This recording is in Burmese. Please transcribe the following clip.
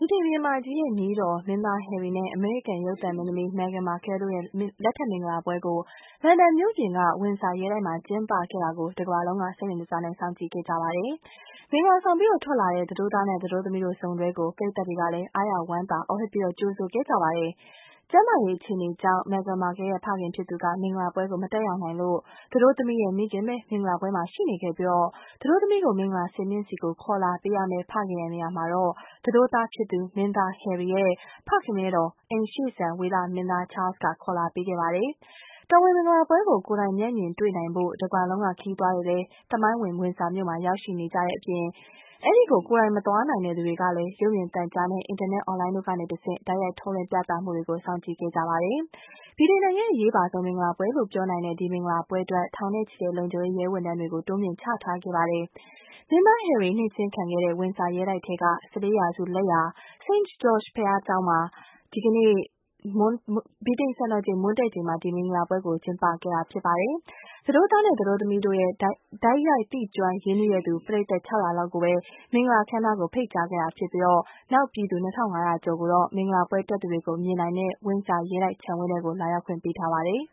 ဗြိတိန်ဘုရင်မကြီးရဲ့ညီတော်မင်းသားဟယ်ရီနဲ့အမေရိကန်ရုပ်သံမင်းသမီး Meghan Markle တို့ရဲ့လက်ထပ်မင်္ဂလာပွဲကိုလန်ဒန်မြို့ပြင်က ဝင်ဆာရဲတိုက်မှာကျင်းပခဲ့တာကိုတကမ္ဘာလုံးကစိတ်ဝင်တစားနဲ့စောင့်ကြည့်ခဲ့ကြပါတယ်။မင်္ဂလာဆောင်ပြီးထွက်လာတဲ့သတို့သားနဲ့သတို့သမီးတို့စုံတွဲကိုပရိသတ်တွေကလည်းအားရဝမ်းသာအော်ဟစ်ပြီးကြိုဆိုခဲ့ကြပါတယ်။ကျန်းမာရေးအခြေအနေကြောင့် Meghan Markle ရဲ့ဖခင်ဖြစ်သူကမင်္ဂလာပွဲကိုမတက်ရောက်နိုင်လို့သတို့သမီးရဲ့မိခင်ပဲမင်္ဂလာပွဲမှာရှိနေခဲ့ပြီးသတို့သမီးကိုမင်္ဂလာစင်မြင့်ဆီကိုခေါ်လာပေးရမယ့်ဖခင်ရဲ့နေရာမှာသတို့သားဖြစ်သူမင်းသားဟယ်ရီရဲ့ဖခင်မင်းတော်အိမ်ရှေ့စံဝေလမင်းသား Charles ကခေါ်လာပေးခဲ့ပါတယ်။တော်ဝင်မင်္ဂလာပွဲကိုကိုယ်တိုင်မျက်မြင်တွေ့နိုင်ဖို့တကမ္ဘာလုံးကခရီးသွားတွေလည်းသမိုင်းဝင်ဝင်ဆာမြို့မှာရောက်ရှိနေကြတဲ့အပြင်အဲဒီကိုကိုယ်တိုင်မသွားနိုင်တဲ့သူတွေကလည်းရုပ်မြင်သံကြားနဲ့အင်တာနက်အွန်လိုင်းတို့ကနေတဆင့်တိုက်ရိုက်ထုတ်လွှင့်ပြသမှုတွေကိုစောင့်ကြည့်ခဲ့ကြပါတယ်။ဗြိတိန်နိုင်ငံရဲ့အရေးပါဆုံးမင်္ဂလာပွဲလို့ပြောနိုင်တဲ့ဒီမင်္ဂလာပွဲအတွက်ထောင်နဲ့ချီတဲ့လုံခြုံရေးရဲဝန်ထမ်းတွေကိုတိုးမြှင့်ချထားခဲ့ပါတယ်။မင်းသားဟယ်ရီနှိပ်စင်းခံခဲ့တဲ့ဝင်ဆာရဲတိုက်ထဲက14ရာစုလက်ရာ St. George ဘုရားကျောင်းမှာဒီကနေ့ဗြိတိန်စံတော်ချိန်မွန်းတည့်ချိန်မှာဒီမင်္ဂလာပွဲကိုကျင်းပခဲ့တာဖြစ်ပါတယ်။သတို့သားနဲ့သတို့သမီးတို့ရဲ့တိုက်ရိုက်သိကျွမ်းရင်းနှီးတဲ့သူပရိသတ်600လောက်ကိုပဲမင်္ဂလာအခမ်းအနားကိုဖိတ်ကြားခဲ့တာဖြစ်ပြီးနောက်ပြည်သူ2500ကျော်ကိုတော့မင်္ဂလာပွဲတက်သူတွေကိုမြင်နိုင်တဲ့ဝင်ဆာရဲတိုက်ခြံဝင်းထဲကိုလာရောက်ခွင့်ပေးထားပါတယ်။